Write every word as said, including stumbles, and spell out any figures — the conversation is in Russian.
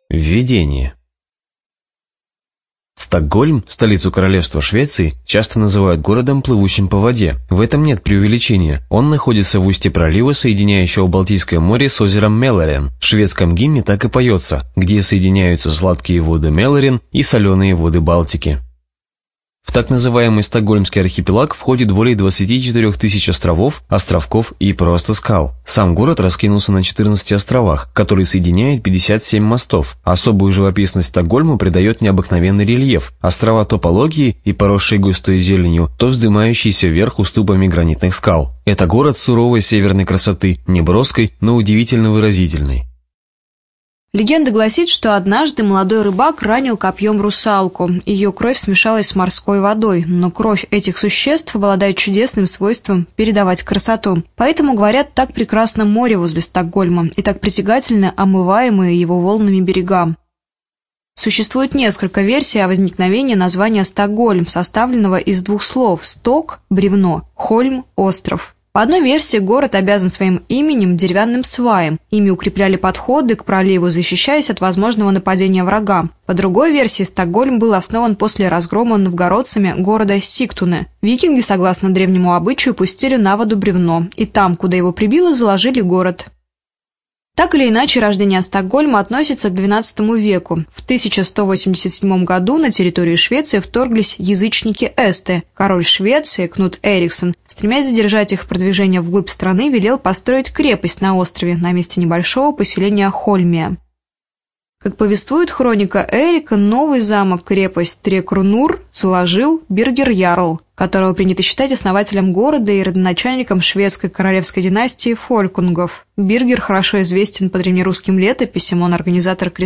Введение. Стокгольм, столицу королевства Швеции, часто называют городом, плывущим по воде. В этом нет преувеличения. Он находится в устье пролива, соединяющего Балтийское море с озером Мälaren. В шведском гимне так и поется, где соединяются сладкие воды Мälaren и соленые воды Балтики. В так называемый Стокгольмский архипелаг входит более двадцати четырёх тысяч островов, островков и просто скал. Сам город раскинулся на четырнадцати островах, которые соединяют пятьдесят семь мостов. Особую живописность Стокгольму придает необыкновенный рельеф. Острова то пологие и поросшие густой зеленью, то вздымающиеся вверх уступами гранитных скал. Это город суровой северной красоты, неброской, но удивительно выразительной. Легенда гласит, что однажды молодой рыбак ранил копьем русалку. Ее кровь смешалась с морской водой, но кровь этих существ обладает чудесным свойством передавать красоту. Поэтому, говорят, так прекрасно море возле Стокгольма и так притягательны омываемые его волнами берега. Существует несколько версий о возникновении названия Стокгольм, составленного из двух слов «сток» – бревно, «хольм» – остров. По одной версии, город обязан своим именем деревянным сваям. Ими укрепляли подходы к проливу, защищаясь от возможного нападения врага. По другой версии, Стокгольм был основан после разгрома новгородцами города Сигтуне. Викинги, согласно древнему обычаю, пустили на воду бревно, и там, куда его прибило, заложили город. Так или иначе, рождение Стокгольма относится к двенадцатому веку. В тысяча сто восемьдесят седьмом году на территорию Швеции вторглись язычники эсты. Король Швеции Кнут Эриксон, стремясь задержать их продвижение вглубь страны, велел построить крепость на острове на месте небольшого поселения Хольмия. Как повествует хроника Эрика, новый замок-крепость Трекрунур заложил Биргер-Ярл, которого принято считать основателем города и родоначальником шведской королевской династии Фолькунгов. Биргер хорошо известен по древнерусским летописям, он организатор крестов